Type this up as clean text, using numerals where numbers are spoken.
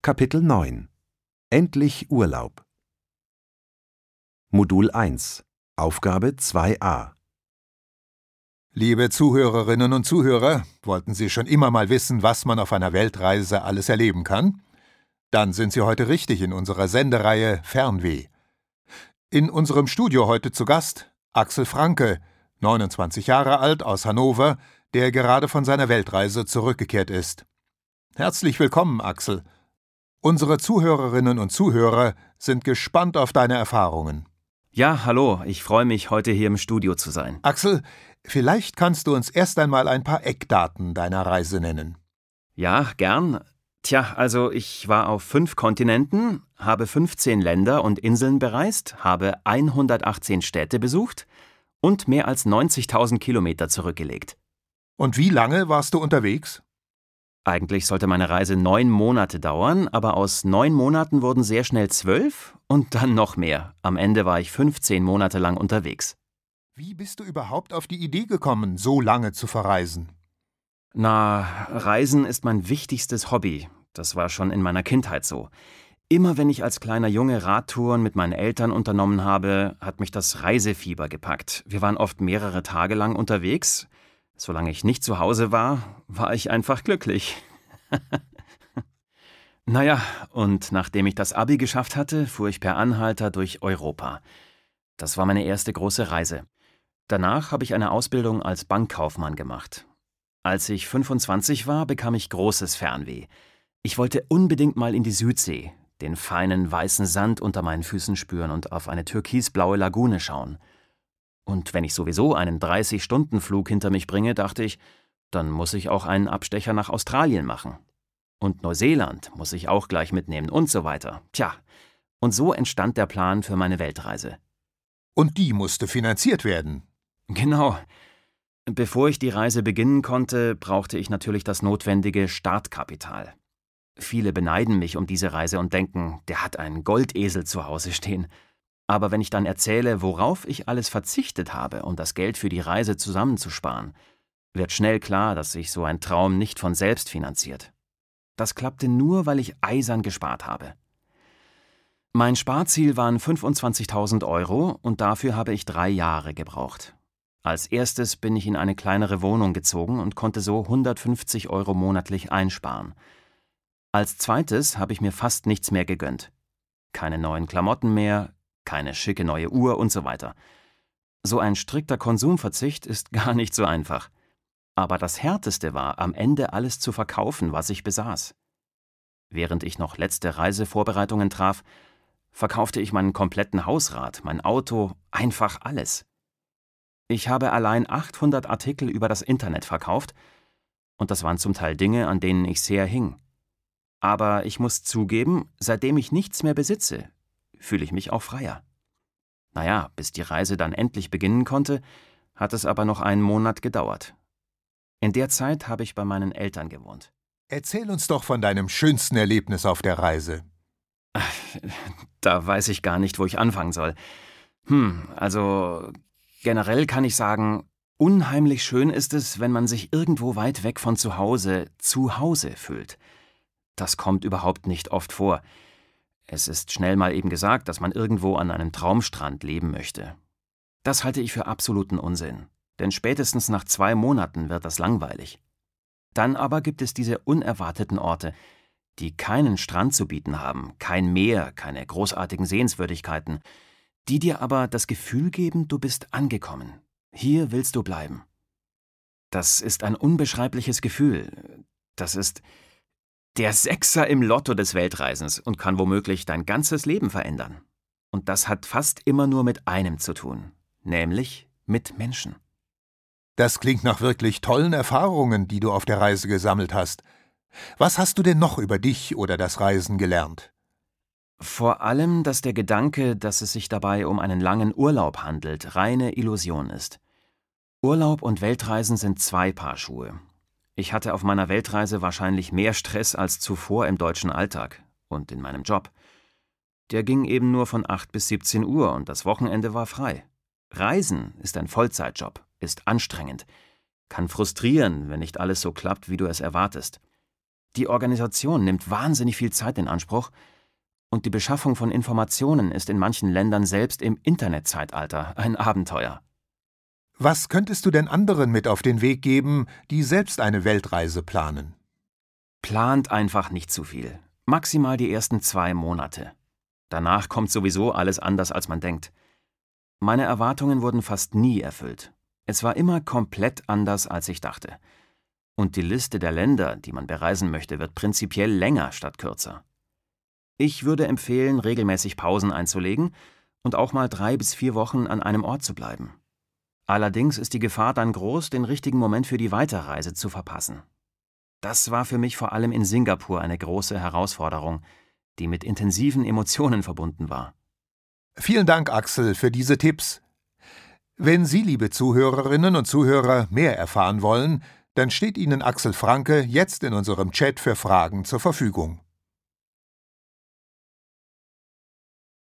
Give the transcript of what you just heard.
Kapitel 9 Endlich Urlaub. Modul 1 Aufgabe 2a. Liebe Zuhörerinnen und Zuhörer, wollten Sie schon immer mal wissen, was man auf einer Weltreise alles erleben kann? Dann sind Sie heute richtig in unserer Sendereihe Fernweh. In unserem Studio heute zu Gast Axel Franke, 29 Jahre alt, aus Hannover, der gerade von seiner Weltreise zurückgekehrt ist. Herzlich willkommen, Axel. Unsere Zuhörerinnen und Zuhörer sind gespannt auf deine Erfahrungen. Ja, hallo, ich freue mich, heute hier im Studio zu sein. Axel, vielleicht kannst du uns erst einmal ein paar Eckdaten deiner Reise nennen. Ja, gern. Tja, also ich war auf 5 Kontinenten, habe 15 Länder und Inseln bereist, habe 118 Städte besucht und mehr als 90.000 Kilometer zurückgelegt. Und wie lange warst du unterwegs? Eigentlich sollte meine Reise 9 Monate dauern, aber aus 9 Monaten wurden sehr schnell 12 und dann noch mehr. Am Ende war ich 15 Monate lang unterwegs. Wie bist du überhaupt auf die Idee gekommen, so lange zu verreisen? Na, Reisen ist mein wichtigstes Hobby. Das war schon in meiner Kindheit so. Immer wenn ich als kleiner Junge Radtouren mit meinen Eltern unternommen habe, hat mich das Reisefieber gepackt. Wir waren oft mehrere Tage lang unterwegs. Solange ich nicht zu Hause war, war ich einfach glücklich. Naja, und nachdem ich das Abi geschafft hatte, fuhr ich per Anhalter durch Europa. Das war meine erste große Reise. Danach habe ich eine Ausbildung als Bankkaufmann gemacht. Als ich 25 war, bekam ich großes Fernweh. Ich wollte unbedingt mal in die Südsee, den feinen weißen Sand unter meinen Füßen spüren und auf eine türkisblaue Lagune schauen. Und wenn ich sowieso einen 30-Stunden-Flug hinter mich bringe, dachte ich, dann muss ich auch einen Abstecher nach Australien machen. Und Neuseeland muss ich auch gleich mitnehmen und so weiter. Tja, und so entstand der Plan für meine Weltreise. Und die musste finanziert werden. Genau. Bevor ich die Reise beginnen konnte, brauchte ich natürlich das notwendige Startkapital. Viele beneiden mich um diese Reise und denken, der hat einen Goldesel zu Hause stehen. Aber wenn ich dann erzähle, worauf ich alles verzichtet habe, um das Geld für die Reise zusammenzusparen, wird schnell klar, dass sich so ein Traum nicht von selbst finanziert. Das klappte nur, weil ich eisern gespart habe. Mein Sparziel waren 25.000 € und dafür habe ich 3 Jahre gebraucht. Als erstes bin ich in eine kleinere Wohnung gezogen und konnte so 150 € monatlich einsparen. Als zweites habe ich mir fast nichts mehr gegönnt. Keine neuen Klamotten mehr, keine schicke neue Uhr und so weiter. So ein strikter Konsumverzicht ist gar nicht so einfach. Aber das Härteste war, am Ende alles zu verkaufen, was ich besaß. Während ich noch letzte Reisevorbereitungen traf, verkaufte ich meinen kompletten Hausrat, mein Auto, einfach alles. Ich habe allein 800 Artikel über das Internet verkauft und das waren zum Teil Dinge, an denen ich sehr hing. Aber ich muss zugeben, seitdem ich nichts mehr besitze, fühle ich mich auch freier. Naja, bis die Reise dann endlich beginnen konnte, hat es aber noch einen Monat gedauert. In der Zeit habe ich bei meinen Eltern gewohnt. Erzähl uns doch von deinem schönsten Erlebnis auf der Reise. Da weiß ich gar nicht, wo ich anfangen soll. Also generell kann ich sagen, unheimlich schön ist es, wenn man sich irgendwo weit weg von zu Hause fühlt. Das kommt überhaupt nicht oft vor. Es ist schnell mal eben gesagt, dass man irgendwo an einem Traumstrand leben möchte. Das halte ich für absoluten Unsinn, denn spätestens nach 2 Monaten wird das langweilig. Dann aber gibt es diese unerwarteten Orte, die keinen Strand zu bieten haben, kein Meer, keine großartigen Sehenswürdigkeiten, die dir aber das Gefühl geben, du bist angekommen. Hier willst du bleiben. Das ist ein unbeschreibliches Gefühl. Das ist der Sechser im Lotto des Weltreisens und kann womöglich dein ganzes Leben verändern. Und das hat fast immer nur mit einem zu tun, nämlich mit Menschen. Das klingt nach wirklich tollen Erfahrungen, die du auf der Reise gesammelt hast. Was hast du denn noch über dich oder das Reisen gelernt? Vor allem, dass der Gedanke, dass es sich dabei um einen langen Urlaub handelt, reine Illusion ist. Urlaub und Weltreisen sind 2 Paar Schuhe. Ich hatte auf meiner Weltreise wahrscheinlich mehr Stress als zuvor im deutschen Alltag und in meinem Job. Der ging eben nur von 8 bis 17 Uhr und das Wochenende war frei. Reisen ist ein Vollzeitjob, ist anstrengend, kann frustrieren, wenn nicht alles so klappt, wie du es erwartest. Die Organisation nimmt wahnsinnig viel Zeit in Anspruch und die Beschaffung von Informationen ist in manchen Ländern selbst im Internetzeitalter ein Abenteuer. Was könntest du denn anderen mit auf den Weg geben, die selbst eine Weltreise planen? Plant einfach nicht zu viel. Maximal die ersten 2 Monate. Danach kommt sowieso alles anders, als man denkt. Meine Erwartungen wurden fast nie erfüllt. Es war immer komplett anders, als ich dachte. Und die Liste der Länder, die man bereisen möchte, wird prinzipiell länger statt kürzer. Ich würde empfehlen, regelmäßig Pausen einzulegen und auch mal 3 bis 4 Wochen an einem Ort zu bleiben. Allerdings ist die Gefahr dann groß, den richtigen Moment für die Weiterreise zu verpassen. Das war für mich vor allem in Singapur eine große Herausforderung, die mit intensiven Emotionen verbunden war. Vielen Dank, Axel, für diese Tipps. Wenn Sie, liebe Zuhörerinnen und Zuhörer, mehr erfahren wollen, dann steht Ihnen Axel Franke jetzt in unserem Chat für Fragen zur Verfügung.